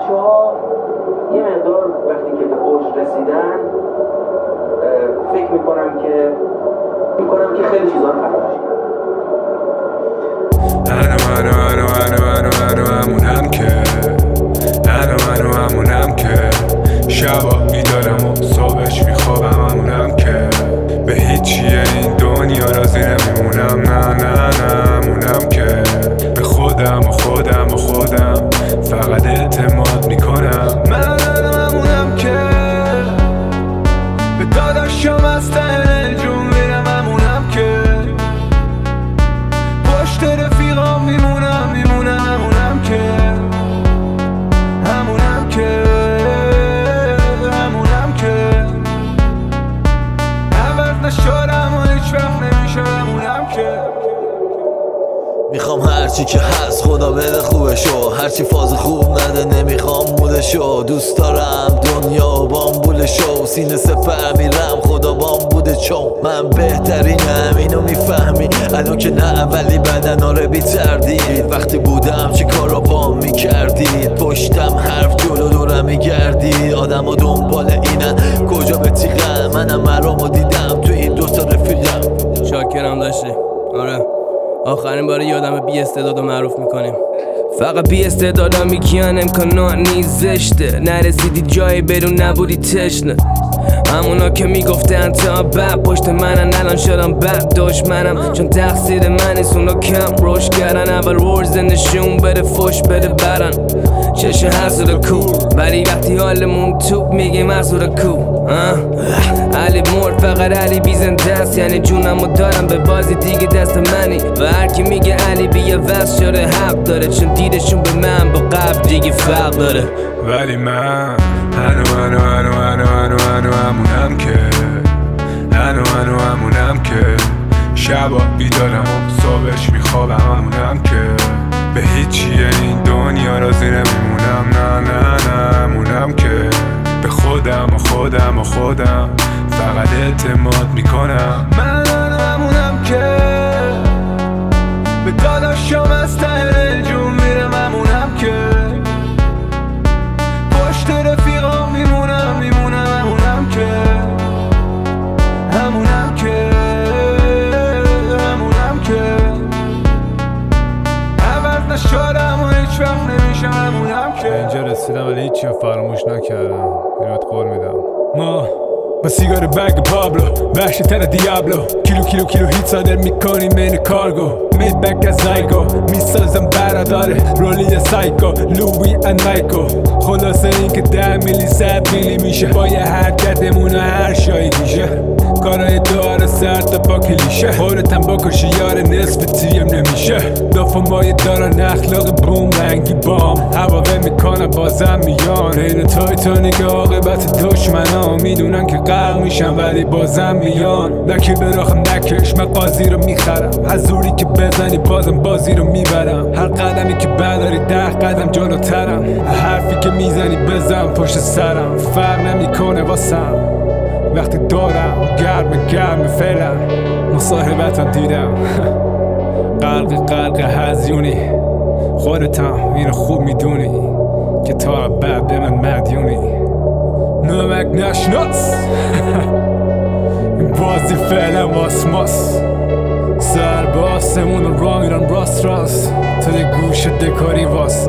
بچه‌ها یه مقدار وقتی که به اوج رسیدن فکر میکنم که خیلی چیزا رو فراموش کردم. همونم که شبا بیدارم و صبحش میخوابم. همونم که به هیچیه این دنیا راضی نمیمونم. نه همونم که به خودم فقط اعتماد میکنم. من همونم که به داداشم از ته جون میرم. همونم که پشت رفیقام میمونم. همونم که عوض نشدم و هیچ وقت نمیشم. همونم که میخوام هرچی که هست خدا بده خوبشو، هرچی فاز خوب نده نمیخوام مودشو. دوست دارم دنیا بامبولشو، سینه سپر میرم خدا بام بوده چون من بهترینم. اینو میفهمی الان که نه ولی بدن آره بی تردید. وقتی بودم چی کارا بام میکردید، پشتم حرف جلو دورم میگردید. آدم ها دنبال اینن کجا به تیغن، منم مرامو دیدم تو این دوتا رفیقم. شاکرم داشتی آره. آخرین بار یادم بی استعدادو معروف میکنیم. فقط بی استعدادا میگن امکانات نیست زشته، نرسیدی جایی بدون نبودی تشنه. همونا که میگفتن تا بعد پشت منن الان شدم بعد دشمنم، چون تقصیر من نیست اونا کم روش کردن. اول ورز نشون بده فش بده برن چشه حسود کو، ولی وقتی حالمون توپ میگیم حسود کو. علی مرد فقط علی بیزنده است، یعنی جونمو دارم به بازی دیگه دست منی. و هر کی میگه علی بیه وست شده حق داره، چون دیدشون به من با قبل دیگه فرق داره. ولی من همونم که شبا بیدارم و صبحش میخوابم. همونم که به هیچیه این دنیا راضی نمیمونم. نه همونم که به خودم فقط اعتماد میکنم. من همونم که به داداشم از ته جون میرم. همونم که پشت رفیقام میمونم. همونم که عوض نشدم و هیچ وقت نمیشم. همونم که اینجا رسیدم ولی هیچی فراموش نکردم. اینو قول میدم. ما سیگار بگ پابلو وحشی تر دیابلو، کیلو هیت صادر میکنیم این کارگو. مید بک از زایگو میسازم براداره رولی سایکو لوی ان مایکو. خلاصه این که 10 میلی 100 میلی میشه با یه حرکتمون و هر شایی میشه. کارای داره سر تا با کلیشه، خودتم بکشی یار نصف تیم نمیشه. دافمای دارن اخلاق بوم رنگی بام، هواوه میکنن بازم میان. این تایتانیک عاقبت دشمنا میدونن که غرق میشن ولی بازم میان. وکیل براخم نکش من قاضی رو میخرم، حضوری که بزنی بازم بازی رو میبرم. هر قدمی که برداری 10 قدم جلوترم، حرفی که میزنی بزن پشت سرم. فرق نمیکنه واسم وقتی دارم گرم فعلا. مصاحبتم دیدم غرق هزیونی، خودتم اینو خوب میدونی که تا بعد به من مدیونی. نمک نشناس این بازی فعلا واسماس. سر به آسمون و راه میرن راست تو دی گوش دکاری واسا.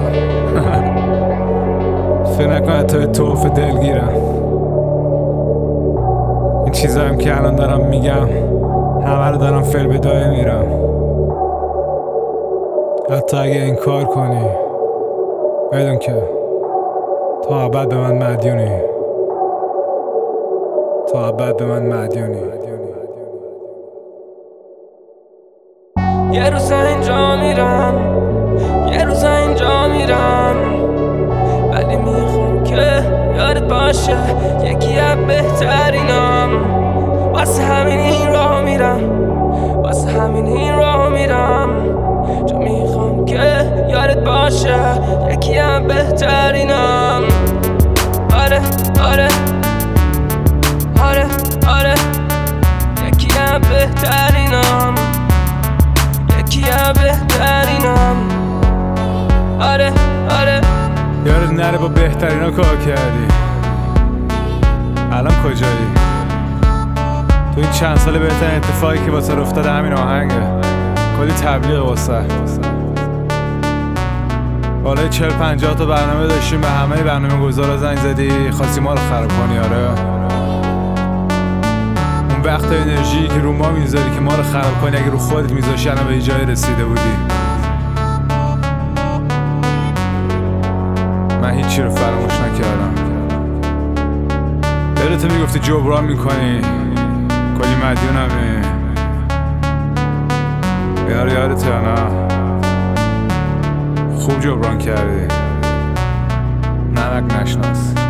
فکر نکنه توی توف دلگیرم. این چیزایم که الان دارم میگم همه رو دارم فعل به دایه میرم. حتی اگه این کار کنی بدون که تا ابد به من مدیونی. یه روزا اینجا میرم ولی میخوام که یادت باشه یکی از بهترینم. واسه همین این راه میرم چون میخوام که یادت باشه یکی از بهترینم. آره یکی از بهترینم. آره نره با بهترینا کار کردی، الان کجایی؟ تو این چند سال بهترین اتفاقی که واسه افتاده همین آهنگه، کلی تبلیغ واسه. بالای 40-50 تا برنامه داشتیم، به همه برنامه گذارا زنگ زدی، خواستی ما رو خراب کنی. آره اون وقت انرژی که رو ما میذاری که ما رو خراب کنی، اگه رو خودت میذاشی الان به جای رسیده بودی. من هیچی رو فراموش نکردم. دلت میگفتی جبران میکنی، کلی مدیونمی. یادته یا نه؟ خوب جبران کردی، نمک نشناس.